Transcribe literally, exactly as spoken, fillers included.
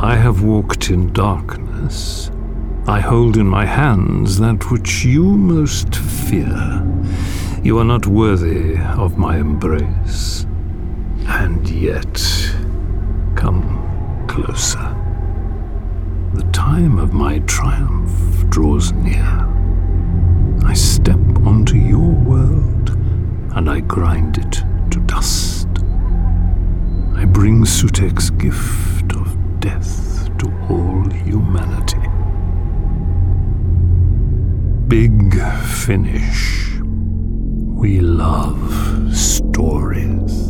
I have walked in darkness. I hold in my hands that which you most fear. You are not worthy of my embrace. And yet, come closer. The time of my triumph draws near. I step onto your world, and I grind it to dust. I bring Sutekh's gift of death to all humanity. Big Finish. We love stories.